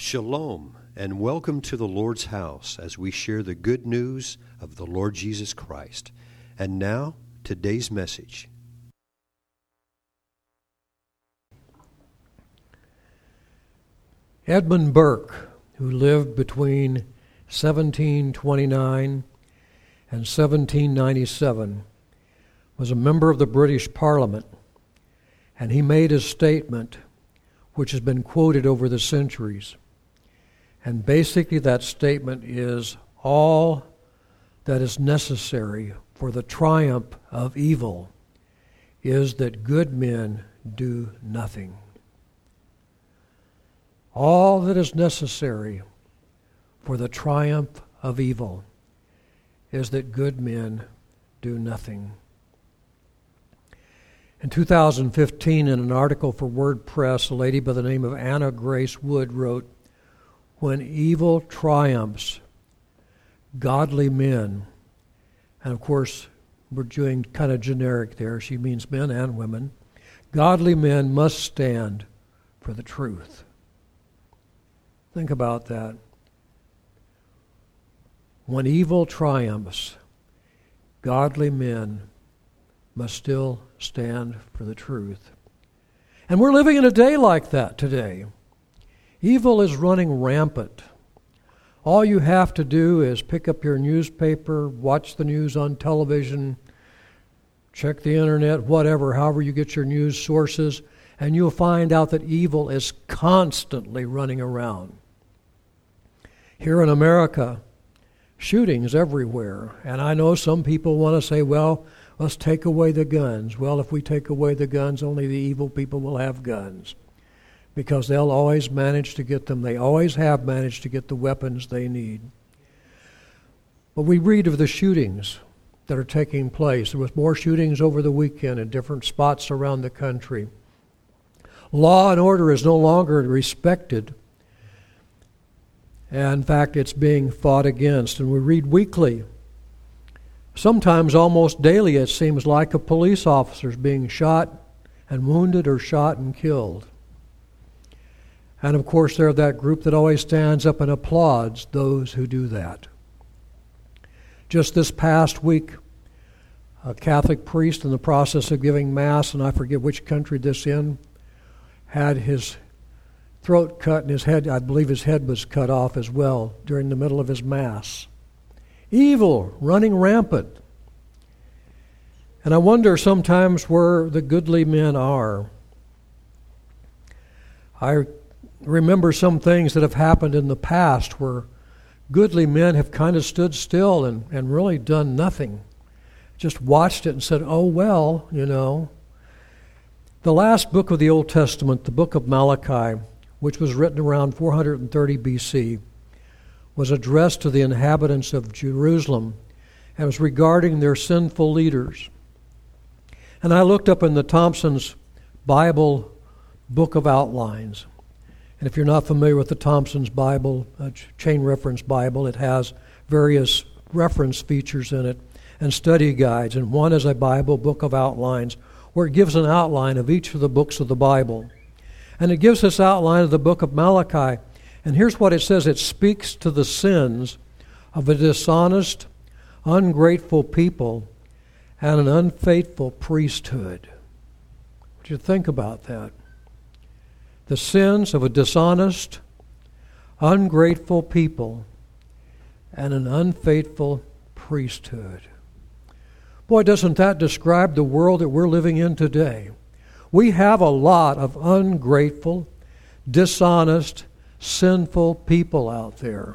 Shalom, and welcome to the Lord's house as we share the good news of the Lord Jesus Christ. And now, today's message. Edmund Burke, who lived between 1729 and 1797, was a member of the British Parliament, and he made a statement which has been quoted over the centuries. And basically that statement is, all that is necessary for the triumph of evil is that good men do nothing. All that is necessary for the triumph of evil is that good men do nothing. In 2015, in an article for WordPress, a lady by the name of Anna Grace Wood wrote, "When evil triumphs, godly men," and of course we're doing kind of generic there, she means men and women, "godly men must stand for the truth." Think about that. When evil triumphs, godly men must still stand for the truth. And we're living in a day like that today. Evil is running rampant. All you have to do is pick up your newspaper, watch the news on television, check the internet, whatever, however you get your news sources, and you'll find out that evil is constantly running around. Here in America, shootings everywhere. And I know some people want to say, well, let's take away the guns. Well, if we take away the guns, only the evil people will have guns, because they'll always manage to get them. They always have managed to get the weapons they need. But we read of the shootings that are taking place. There was more shootings over the weekend in different spots around the country. Law and order is no longer respected. And in fact, it's being fought against. And we read weekly, sometimes almost daily, it seems like, of police officers being shot and wounded or shot and killed. And of course, they're that group that always stands up and applauds those who do that. Just this past week, a Catholic priest in the process of giving Mass, and I forget which country this in, had his throat cut and his head, I believe his head was cut off as well during the middle of his Mass. Evil running rampant. And I wonder sometimes where the goodly men are. I remember some things that have happened in the past where goodly men have kind of stood still and really done nothing. Just watched it and said, oh, well, you know. The last book of the Old Testament, the book of Malachi, which was written around 430 BC, was addressed to the inhabitants of Jerusalem and was regarding their sinful leaders. And I looked up in the Thompson's Bible Book of Outlines. And if you're not familiar with the Thompson's Bible, chain reference Bible, it has various reference features in it and study guides. And one is a Bible Book of Outlines, where it gives an outline of each of the books of the Bible. And it gives this outline of the book of Malachi. And here's what it says. It speaks to the sins of a dishonest, ungrateful people and an unfaithful priesthood. What do you think about that? The sins of a dishonest, ungrateful people and an unfaithful priesthood. Boy, doesn't that describe the world that we're living in today? We have a lot of ungrateful, dishonest, sinful people out there.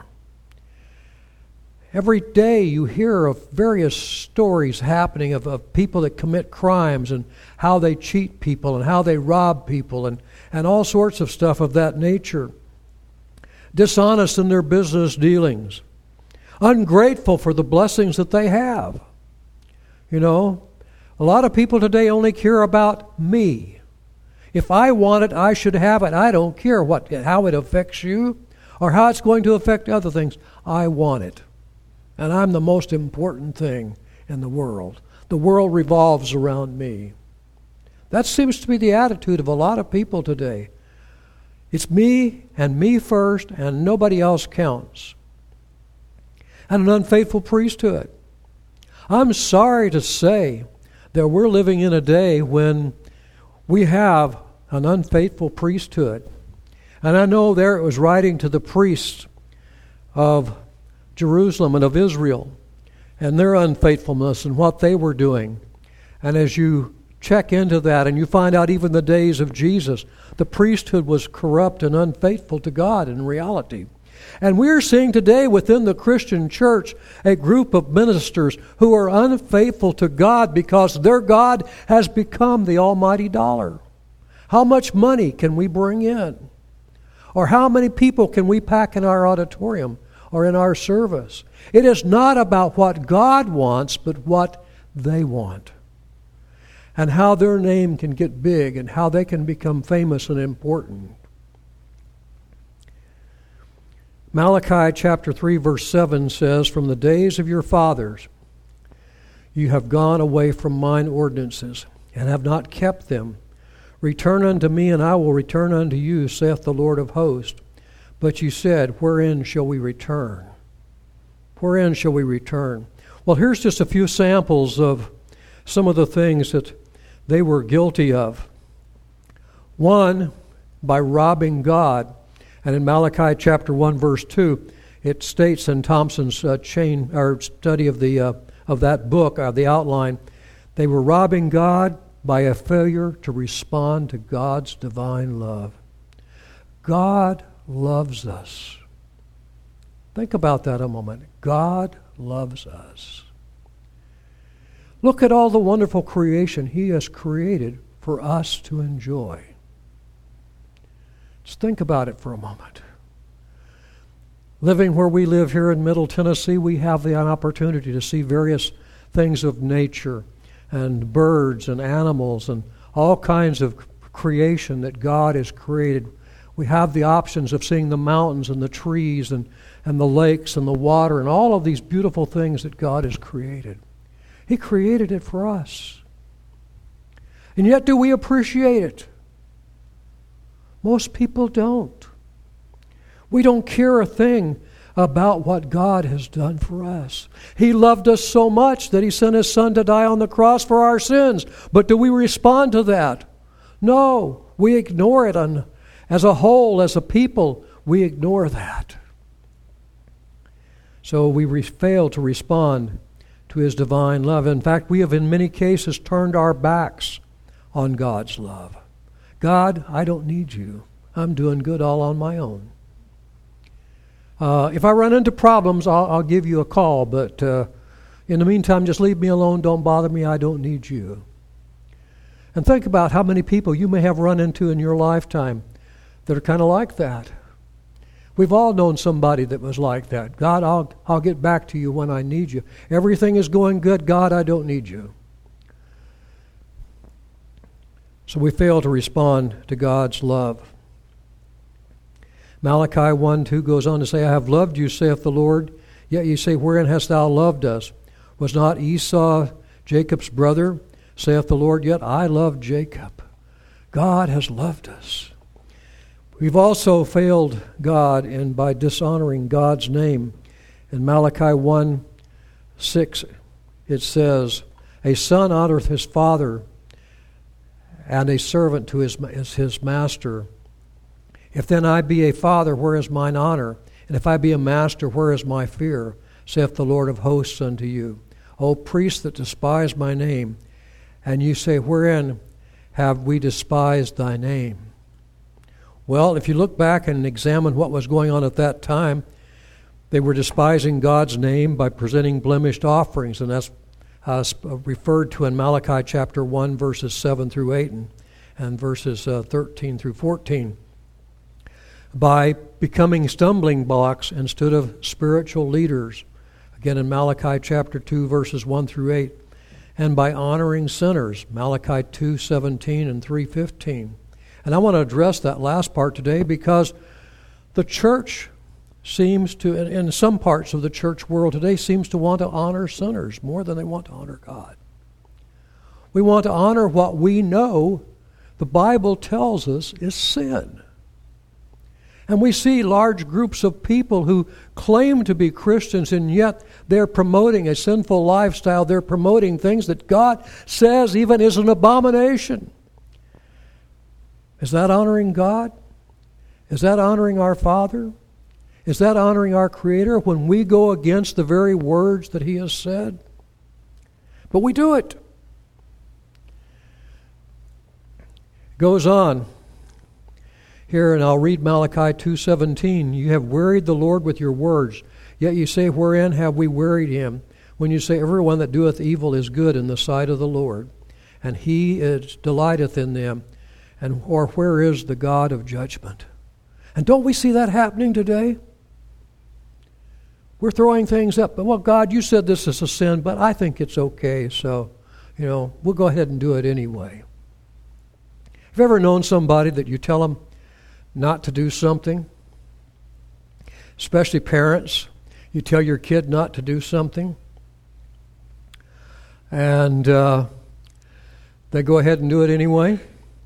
Every day you hear of various stories happening of people that commit crimes and how they cheat people and how they rob people and all sorts of stuff of that nature. Dishonest in their business dealings. Ungrateful for the blessings that they have. You know, a lot of people today only care about me. If I want it, I should have it. I don't care how it affects you or how it's going to affect other things. I want it. And I'm the most important thing in the world. The world revolves around me. That seems to be the attitude of a lot of people today. It's me and me first, and nobody else counts. And an unfaithful priesthood. I'm sorry to say that we're living in a day when we have an unfaithful priesthood. And I know there it was writing to the priests of Jerusalem and of Israel and their unfaithfulness and what they were doing. And as you check into that and you find out even the days of Jesus, the priesthood was corrupt and unfaithful to God in reality. And we're seeing today within the Christian church a group of ministers who are unfaithful to God because their God has become the almighty dollar. How much money can we bring in? Or how many people can we pack in our auditorium or in our service? It is not about what God wants, but what they want. And how their name can get big and how they can become famous and important. Malachi chapter 3 verse 7 says, "From the days of your fathers you have gone away from mine ordinances, and have not kept them. Return unto me, and I will return unto you, saith the Lord of hosts. But you said, wherein shall we return?" Wherein shall we return? Well, here's just a few samples of some of the things that they were guilty of. One, by robbing God. And in Malachi chapter 1 verse 2, it states in Thompson's study of that book, the outline, they were robbing God by a failure to respond to God's divine love. God loves us. Think about that a moment. God loves us. Look at all the wonderful creation He has created for us to enjoy. Just think about it for a moment. Living where we live here in Middle Tennessee, we have the opportunity to see various things of nature and birds and animals and all kinds of creation that God has created. We have the options of seeing the mountains and the trees and the lakes and the water and all of these beautiful things that God has created. He created it for us. And yet do we appreciate it? Most people don't. We don't care a thing about what God has done for us. He loved us so much that He sent His Son to die on the cross for our sins. But do we respond to that? No, we ignore it. As a whole, as a people, we ignore that. So we fail to respond to His divine love. In fact, we have in many cases turned our backs on God's love. God, I don't need you. I'm doing good all on my own. If I run into problems, I'll give you a call, but in the meantime, just leave me alone. Don't bother me. I don't need you. And think about how many people you may have run into in your lifetime that are kind of like that. We've all known somebody that was like that. God, I'll get back to you when I need you. Everything is going good. God, I don't need you. So we fail to respond to God's love. Malachi 1:2 goes on to say, "I have loved you, saith the Lord. Yet ye say, wherein hast thou loved us? Was not Esau Jacob's brother? Saith the Lord, yet I loved Jacob." God has loved us. We've also failed God by dishonoring God's name. In Malachi 1:6 it says, "A son honoreth his father, and a servant to his master. If then I be a father, where is mine honor? And if I be a master, where is my fear? Saith the Lord of hosts unto you. O priests that despise my name, and you say, wherein have we despised thy name?" Well, if you look back and examine what was going on at that time, they were despising God's name by presenting blemished offerings, and that's referred to in Malachi chapter 1, verses 7 through 8 and verses 13 through 14. By becoming stumbling blocks instead of spiritual leaders, again in Malachi chapter 2, verses 1 through 8, and by honoring sinners, Malachi 2:17 and 3:15. And I want to address that last part today because the church seems to, in some parts of the church world today, seems to want to honor sinners more than they want to honor God. We want to honor what we know the Bible tells us is sin. And we see large groups of people who claim to be Christians, and yet they're promoting a sinful lifestyle. They're promoting things that God says even is an abomination. Is that honoring God? Is that honoring our Father? Is that honoring our Creator when we go against the very words that He has said? But we do it. Goes on here, and I'll read Malachi 2:17. You have wearied the Lord with your words, yet you say, wherein have we wearied Him? When you say, everyone that doeth evil is good in the sight of the Lord, and He delighteth in them, and or where is the God of judgment? And don't we see that happening today? We're throwing things up, but well, God, you said this is a sin, but I think it's okay, so we'll go ahead and do it anyway. Have you ever known somebody that you tell them not to do something? Especially parents. You tell your kid not to do something, and they go ahead and do it anyway.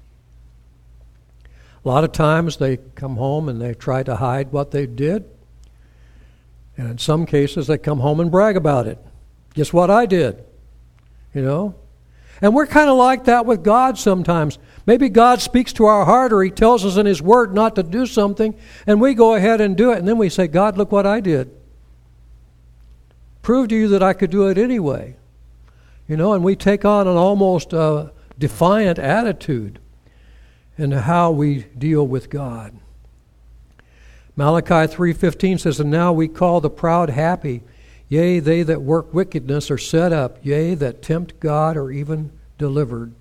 A lot of times they come home and they try to hide what they did. And in some cases they come home and brag about it. Guess what I did? And we're kind of like that with God sometimes. Maybe God speaks to our heart, or He tells us in His Word not to do something, and we go ahead and do it. And then we say, God, look what I did. Prove to you that I could do it anyway. And we take on an almost defiant attitude in how we deal with God. Malachi 3:15 says, and now we call the proud happy. Yea, they that work wickedness are set up. Yea, that tempt God are even delivered.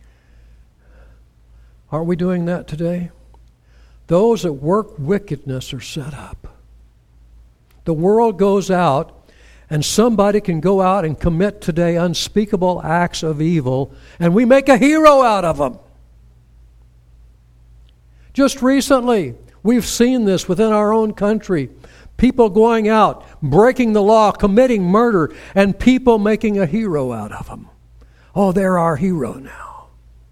Aren't we doing that today? Those that work wickedness are set up. The world goes out, and somebody can go out and commit today unspeakable acts of evil, and we make a hero out of them. Just recently, we've seen this within our own country. People going out, breaking the law, committing murder, and people making a hero out of them. Oh, they're our hero now.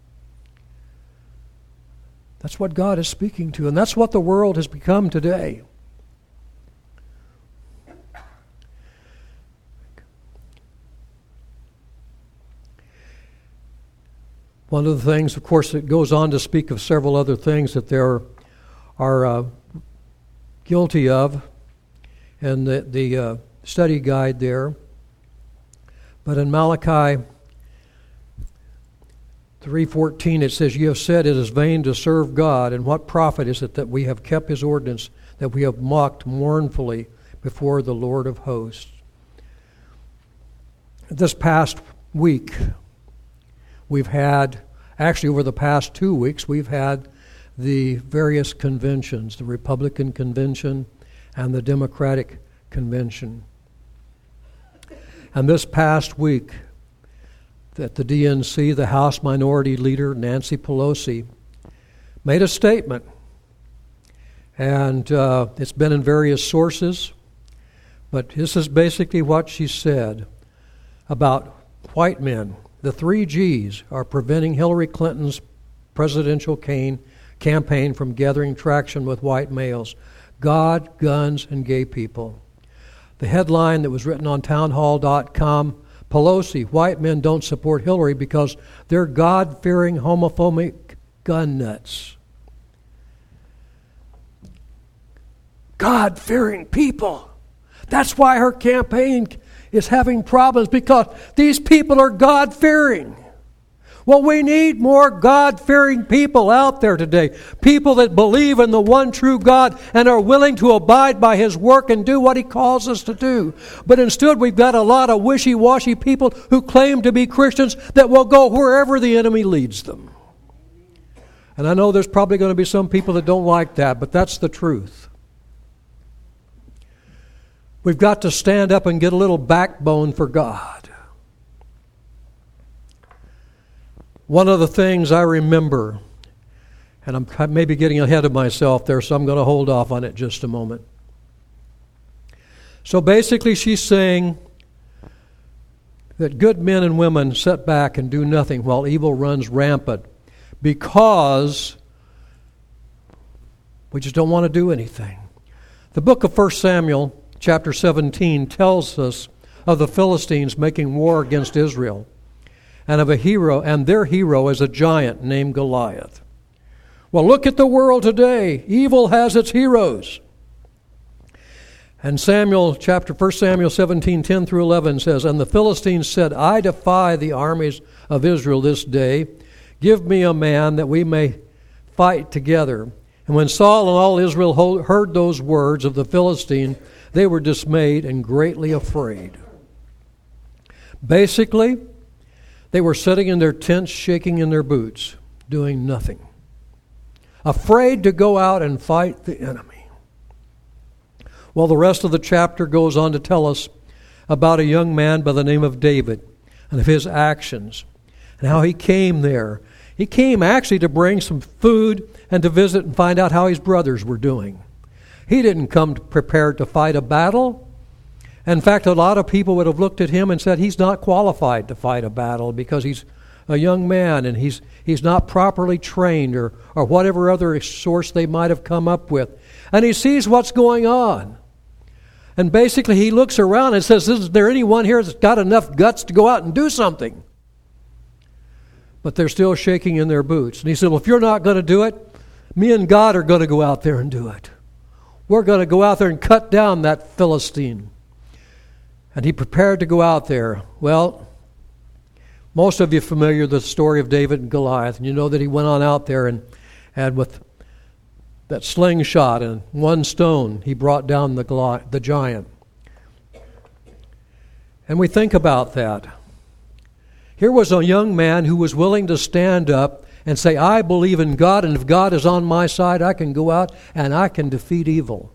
That's what God is speaking to, and that's what the world has become today. One of the things, of course, it goes on to speak of several other things that they are guilty of, and the study guide there. But in Malachi 3:14 it says, "You have said it is vain to serve God, and what profit is it that we have kept His ordinance, that we have mocked mournfully before the Lord of hosts?" This past week, we've had, actually over the past 2 weeks, we've had the various conventions, the Republican Convention and the Democratic Convention. And this past week, at the DNC, the House Minority Leader, Nancy Pelosi, made a statement. And it's been in various sources, but this is basically what she said about white men. The 3 Gs are preventing Hillary Clinton's presidential campaign from gathering traction with white males: God, guns, and gay people. The headline that was written on townhall.com, Pelosi, white men don't support Hillary because they're God-fearing, homophobic gun nuts. God-fearing people. That's why her campaign is having problems, because these people are God-fearing. Well, we need more God-fearing people out there today. People that believe in the one true God and are willing to abide by His work and do what He calls us to do. But instead, we've got a lot of wishy-washy people who claim to be Christians that will go wherever the enemy leads them. And I know there's probably going to be some people that don't like that, but that's the truth. We've got to stand up and get a little backbone for God. One of the things I remember, and I'm maybe getting ahead of myself there, so I'm going to hold off on it just a moment. So basically she's saying that good men and women sit back and do nothing while evil runs rampant because We just don't want to do anything. The book of 1 Samuel, chapter 17, tells us of the Philistines making war against Israel, and of a hero, and their hero is a giant named Goliath. Well, look at the world today. Evil has its heroes. And 1 Samuel 17:10 through 11 says, "And the Philistines said, I defy the armies of Israel this day. Give me a man that we may fight together." And when Saul and all Israel heard those words of the Philistine, they were dismayed and greatly afraid. Basically, they were sitting in their tents, shaking in their boots, doing nothing, afraid to go out and fight the enemy. Well, the rest of the chapter goes on to tell us about a young man by the name of David and of his actions and how he came there. He came actually to bring some food and to visit and find out how his brothers were doing. He didn't come prepared to fight a battle. In fact, a lot of people would have looked at him and said he's not qualified to fight a battle because he's a young man and he's not properly trained or whatever other source they might have come up with. And he sees what's going on. And basically he looks around and says, is there anyone here that's got enough guts to go out and do something? But they're still shaking in their boots. And he said, well, if you're not going to do it, me and God are going to go out there and do it. We're going to go out there and cut down that Philistine. And he prepared to go out there. Well, most of you are familiar with the story of David and Goliath. And you know that he went on out there and with that slingshot and one stone, he brought down the giant. And we think about that. Here was a young man who was willing to stand up and say, I believe in God, and if God is on my side, I can go out and I can defeat evil.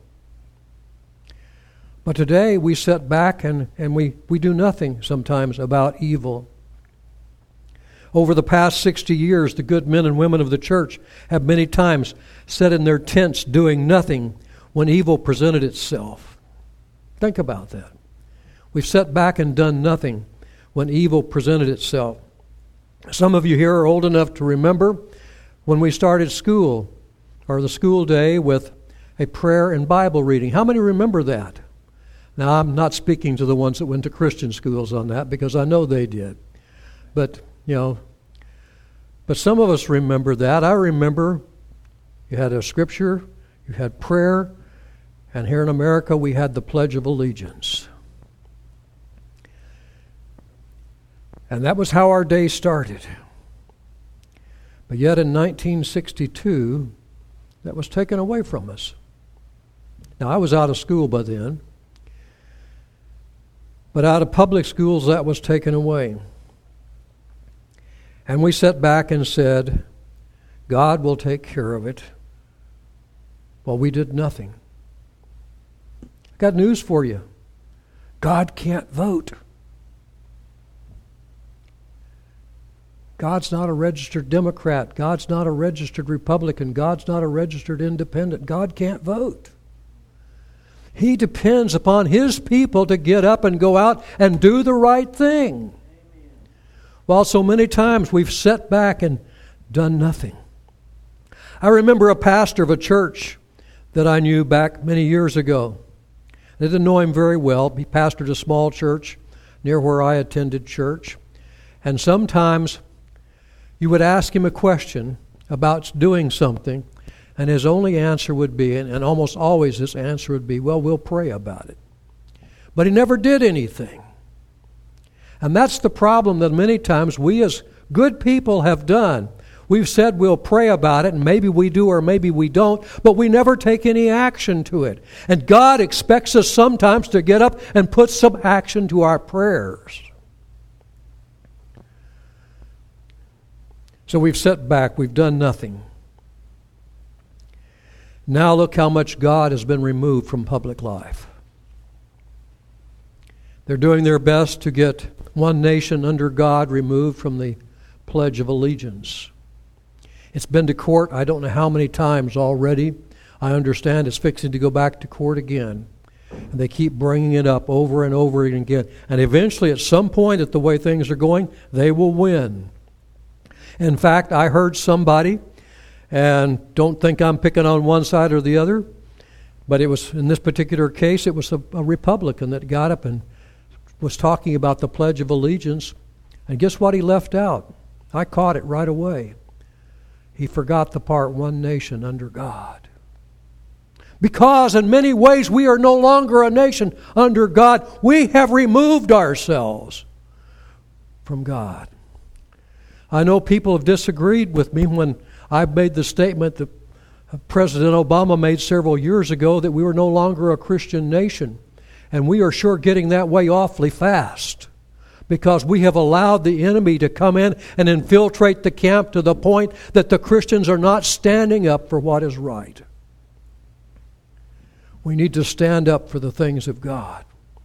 But today we sit back and we do nothing sometimes about evil. Over the past 60 years, the good men and women of the church have many times sat in their tents doing nothing when evil presented itself. Think about that. We've sat back and done nothing when evil presented itself. Some of you here are old enough to remember when we started school, or the school day, with a prayer and Bible reading. How many remember that? Now, I'm not speaking to the ones that went to Christian schools on that, because I know they did. But some of us remember that. I remember you had a scripture, you had prayer, and here in America we had the Pledge of Allegiance. And that was how our day started. But yet in 1962, that was taken away from us. Now, I was out of school by then, but out of public schools that was taken away. And we sat back and said, God will take care of it. Well, we did nothing. I got news for you. God can't vote. God's not a registered Democrat. God's not a registered Republican. God's not a registered Independent. God can't vote. He depends upon His people to get up and go out and do the right thing. Well, so many times we've sat back and done nothing. I remember a pastor of a church that I knew back many years ago. I didn't know him very well. He pastored a small church near where I attended church. And sometimes you would ask him a question about doing something, and his only answer would be, and almost always his answer would be, well, we'll pray about it. But he never did anything. And that's the problem that many times we as good people have done. We've said we'll pray about it, and maybe we do or maybe we don't, but we never take any action to it. And God expects us sometimes to get up and put some action to our prayers. So we've sat back, we've done nothing. Now look how much God has been removed from public life. They're doing their best to get one nation under God removed from the Pledge of Allegiance. It's been to court I don't know how many times already. I understand it's fixing to go back to court again. And they keep bringing it up over and over again. And eventually at some point, at the way things are going, they will win. In fact, I heard somebody And don't think I'm picking on one side or the other, but it was, in this particular case, it was a Republican that got up and was talking about the Pledge of Allegiance. And guess what he left out? I caught it right away. He forgot the part, one nation under God. Because in many ways we are no longer a nation under God. We have removed ourselves from God. I know people have disagreed with me when I made the statement that President Obama made several years ago that we were no longer a Christian nation. And we are sure getting that way awfully fast, because we have allowed the enemy to come in and infiltrate the camp to the point that the Christians are not standing up for what is right. We need to stand up for the things of God.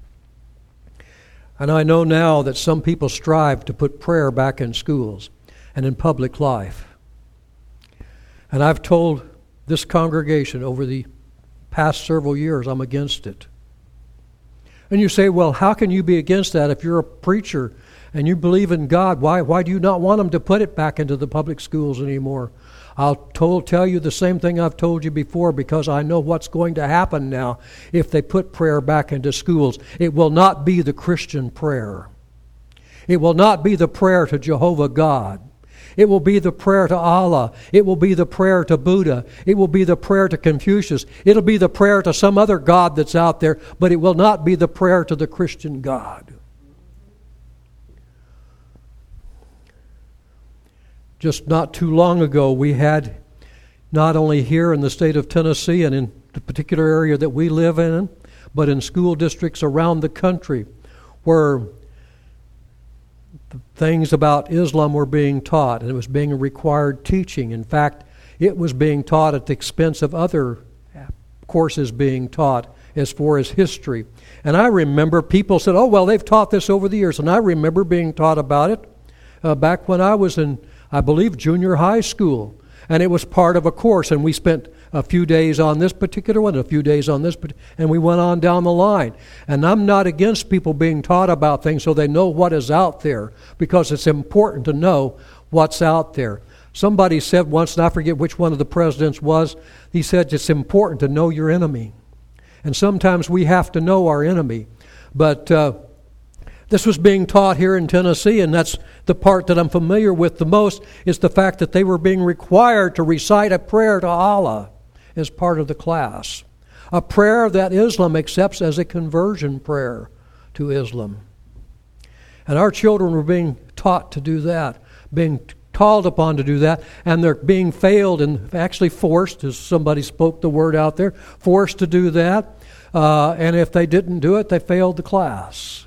And I know now that some people strive to put prayer back in schools and in public life. And I've told this congregation over the past several years I'm against it. And you say, well, how can you be against that if you're a preacher and you believe in God? Why do you not want them to put it back into the public schools anymore? I'll tell you the same thing I've told you before, because I know what's going to happen now if they put prayer back into schools. It will not be the Christian prayer. It will not be the prayer to Jehovah God. It will be the prayer to Allah. It will be the prayer to Buddha. It will be the prayer to Confucius. It'll be the prayer to some other God that's out there, but it will not be the prayer to the Christian God. Just not too long ago, we had, not only here in the state of Tennessee and in the particular area that we live in, but in school districts around the country, where things about Islam were being taught, and it was being a required teaching. In fact, it was being taught at the expense of other courses being taught as far as history. And I remember people said, oh, well, they've taught this over the years. And I remember being taught about it back when I was in, I believe, junior high school. And it was part of a course, and we spent a few days on this particular one, a few days on this, and we went on down the line. And I'm not against people being taught about things so they know what is out there, because it's important to know what's out there. Somebody said once, and I forget which one of the presidents was, he said it's important to know your enemy. And sometimes we have to know our enemy. But this was being taught here in Tennessee, and that's the part that I'm familiar with the most, is the fact that they were being required to recite a prayer to Allah as part of the class. A prayer that Islam accepts as a conversion prayer to Islam. And our children were being taught to do that, being called upon to do that, and they're being failed and actually forced, as somebody spoke the word out there, forced to do that. And if they didn't do it, they failed the class.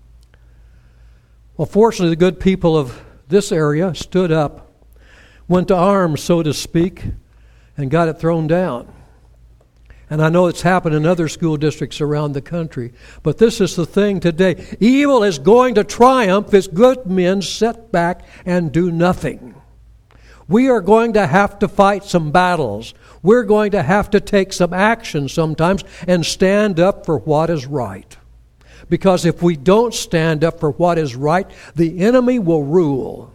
Well, fortunately, the good people of this area stood up, went to arms, so to speak, and got it thrown down. And I know it's happened in other school districts around the country. But this is the thing today. Evil is going to triumph as good men sit back and do nothing. We are going to have to fight some battles. We're going to have to take some action sometimes and stand up for what is right. Because if we don't stand up for what is right, the enemy will rule.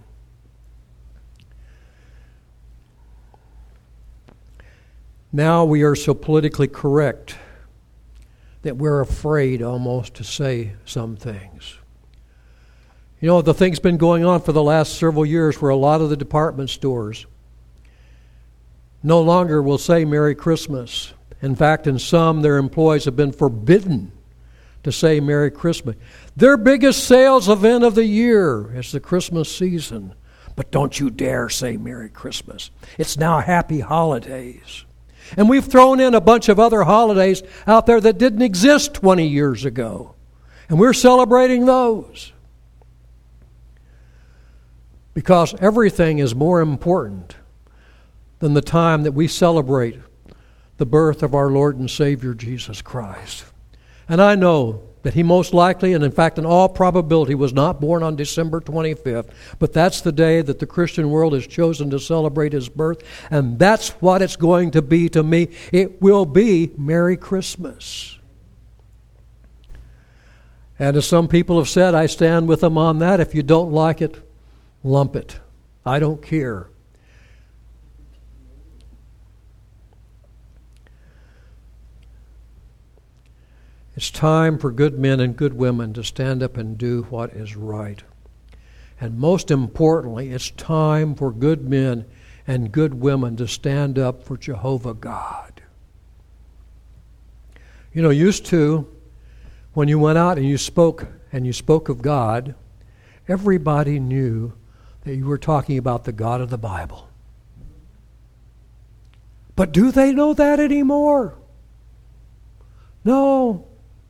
Now we are so politically correct that we're afraid almost to say some things. You know, the thing's been going on for the last several years where a lot of the department stores no longer will say Merry Christmas. In fact, in some, their employees have been forbidden to say Merry Christmas. Their biggest sales event of the year is the Christmas season. But don't you dare say Merry Christmas. It's now Happy Holidays. And we've thrown in a bunch of other holidays out there that didn't exist 20 years ago. And we're celebrating those. Because everything is more important than the time that we celebrate the birth of our Lord and Savior Jesus Christ. And I know that he most likely, and in fact in all probability, was not born on December 25th. But that's the day that the Christian world has chosen to celebrate his birth. And that's what it's going to be to me. It will be Merry Christmas. And as some people have said, I stand with them on that. If you don't like it, lump it. I don't care. It's time for good men and good women to stand up and do what is right. And most importantly, it's time for good men and good women to stand up for Jehovah God. You know, used to, when you went out and you spoke of God, everybody knew that you were talking about the God of the Bible. But do they know that anymore? No.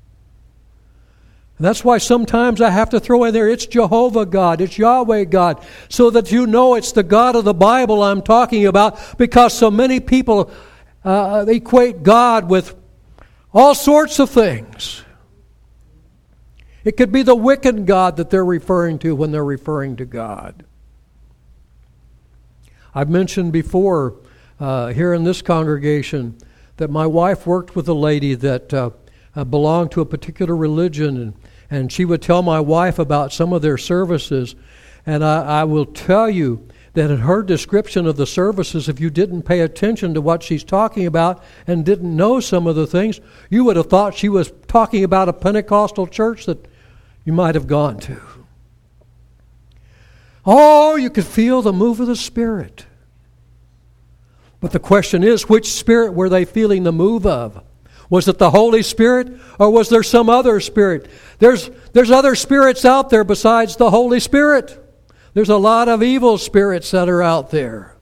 And that's why sometimes I have to throw in there, it's Jehovah God, it's Yahweh God, so that you know it's the God of the Bible I'm talking about, because so many people equate God with all sorts of things. It could be the wicked God that they're referring to when they're referring to God. I've mentioned before here in this congregation that my wife worked with a lady that belonged to a particular religion, and she would tell my wife about some of their services. And I will tell you that in her description of the services, if you didn't pay attention to what she's talking about and didn't know some of the things, you would have thought she was talking about a Pentecostal church that you might have gone to. Oh, you could feel the move of the Spirit. But the question is, which Spirit were they feeling the move of? Was it the Holy Spirit, or was there some other spirit? There's other spirits out there besides the Holy Spirit. There's a lot of evil spirits that are out there.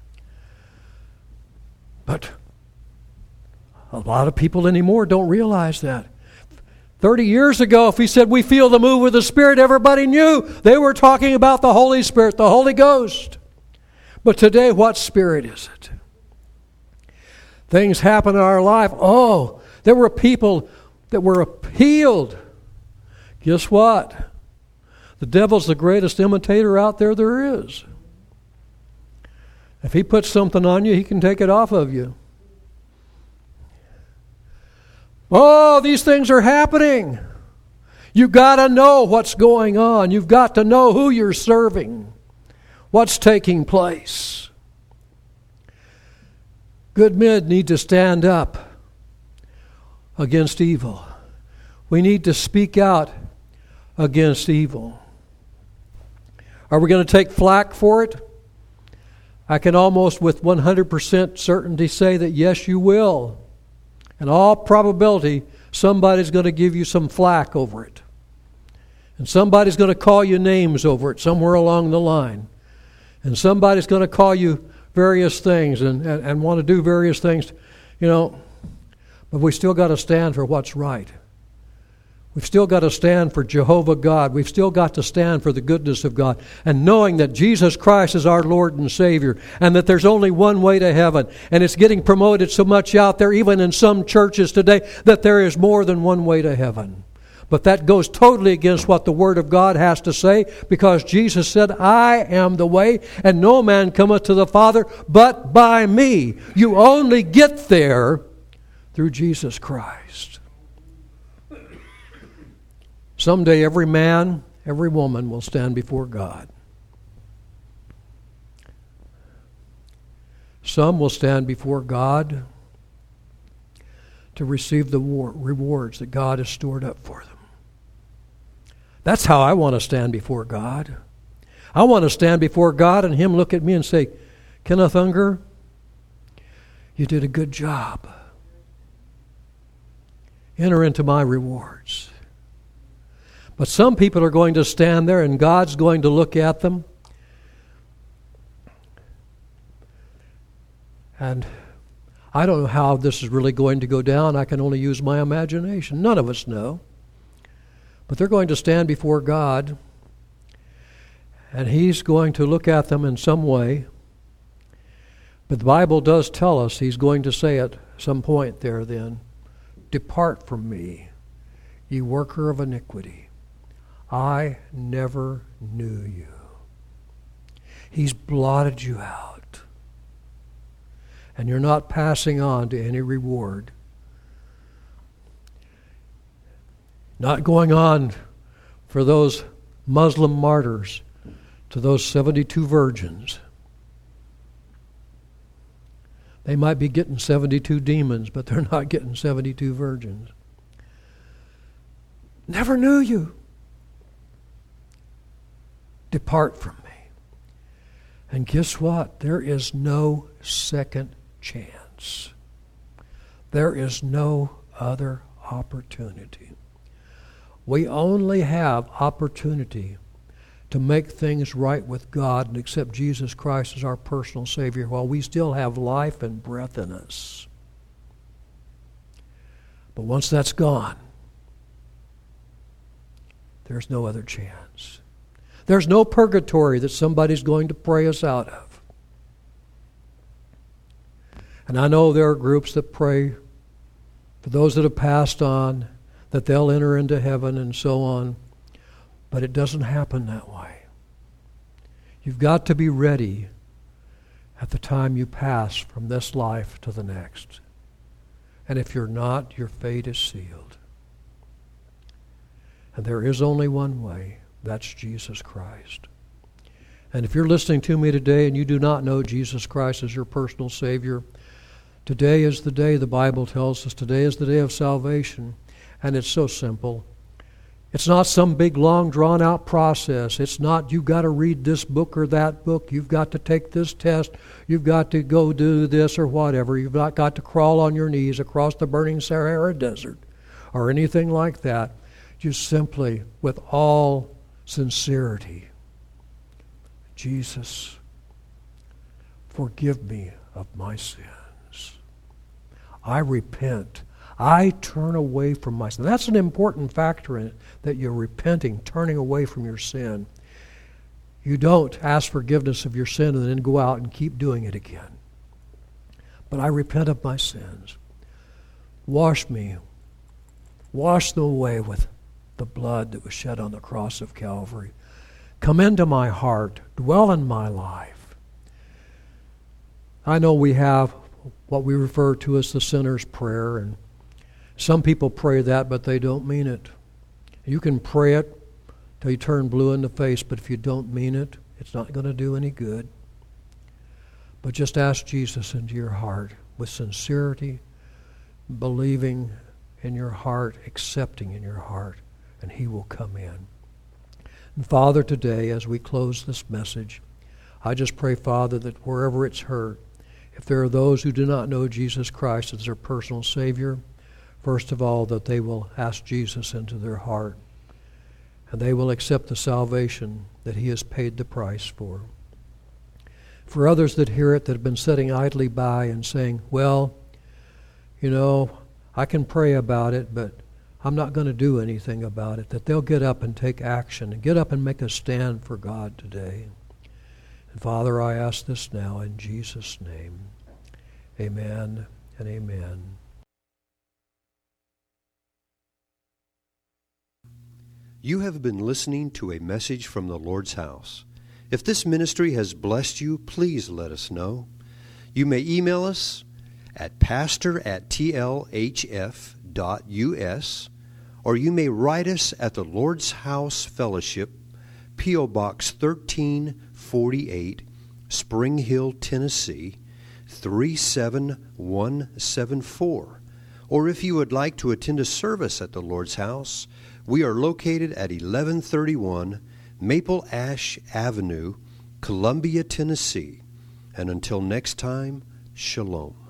But a lot of people anymore don't realize that. 30 years ago, if we said we feel the move of the Spirit, everybody knew they were talking about the Holy Spirit, the Holy Ghost. But today, what spirit is it? Things happen in our life. Oh, there were people that were healed. Guess what? The devil's the greatest imitator out there is. If he puts something on you, he can take it off of you. Oh, these things are happening. You've got to know what's going on. You've got to know who you're serving, what's taking place. Good men need to stand up against evil. We need to speak out against evil. Are we going to take flack for it? I can almost with 100% certainty say that yes, you will. In all probability, somebody's going to give you some flack over it. And somebody's going to call you names over it somewhere along the line. And somebody's going to call you various things and want to do various things, you know. But we still got to stand for what's right. We've still got to stand for Jehovah God. We've still got to stand for the goodness of God. And knowing that Jesus Christ is our Lord and Savior, and that there's only one way to heaven. And it's getting promoted so much out there, even in some churches today, that there is more than one way to heaven. But that goes totally against what the Word of God has to say, because Jesus said, I am the way, and no man cometh to the Father but by me. You only get there through Jesus Christ. Someday every man, every woman will stand before God. Some will stand before God to receive the rewards that God has stored up for them. That's how I want to stand before God. I want to stand before God and Him look at me and say, Kenneth Unger, you did a good job. Enter into my rewards. But some people are going to stand there and God's going to look at them. And I don't know how this is really going to go down. I can only use my imagination. None of us know. But they're going to stand before God, and He's going to look at them in some way. But the Bible does tell us He's going to say at some point there then, depart from me, ye worker of iniquity. I never knew you. He's blotted you out. And you're not passing on to any reward. Not going on for those Muslim martyrs to those 72 virgins. They might be getting 72 demons, but they're not getting 72 virgins. Never knew you. Depart from me. And guess what? There is no second chance. There is no other opportunity. We only have opportunity to make things right with God and accept Jesus Christ as our personal Savior while we still have life and breath in us. But once that's gone, there's no other chance. There's no purgatory that somebody's going to pray us out of. And I know there are groups that pray for those that have passed on, that they'll enter into heaven and so on. But it doesn't happen that way. You've got to be ready at the time you pass from this life to the next. And if you're not, your fate is sealed. And there is only one way. That's Jesus Christ. And if you're listening to me today and you do not know Jesus Christ as your personal Savior, today is the day, the Bible tells us, today is the day of salvation. And it's so simple. It's not some big, long, drawn-out process. It's not you've got to read this book or that book. You've got to take this test. You've got to go do this or whatever. You've not got to crawl on your knees across the burning Sahara Desert or anything like that. Just simply, with all sincerity, Jesus, forgive me of my sins. I repent. I turn away from my sin. That's an important factor in it, that you're repenting, turning away from your sin. You don't ask forgiveness of your sin and then go out and keep doing it again. But I repent of my sins. Wash me. Wash them away with the blood that was shed on the cross of Calvary. Come into my heart. Dwell in my life. I know we have what we refer to as the sinner's prayer, and some people pray that, but they don't mean it. You can pray it till you turn blue in the face, but if you don't mean it, it's not going to do any good. But just ask Jesus into your heart with sincerity, believing in your heart, accepting in your heart, and He will come in. And Father, today, as we close this message, I just pray, Father, that wherever it's heard, if there are those who do not know Jesus Christ as their personal Savior, first of all, that they will ask Jesus into their heart, and they will accept the salvation that He has paid the price for. For others that hear it, that have been sitting idly by and saying, well, you know, I can pray about it, but I'm not going to do anything about it, that they'll get up and take action and get up and make a stand for God today. And Father, I ask this now in Jesus' name. Amen and amen. You have been listening to a message from the Lord's house. If this ministry has blessed you, please let us know. You may email us at pastor@tlhf.us, or you may write us at the Lord's House Fellowship, P.O. Box 1348, Spring Hill, Tennessee, 37174. Or if you would like to attend a service at the Lord's House, we are located at 1131 Maple Ash Avenue, Columbia, Tennessee. And until next time, shalom.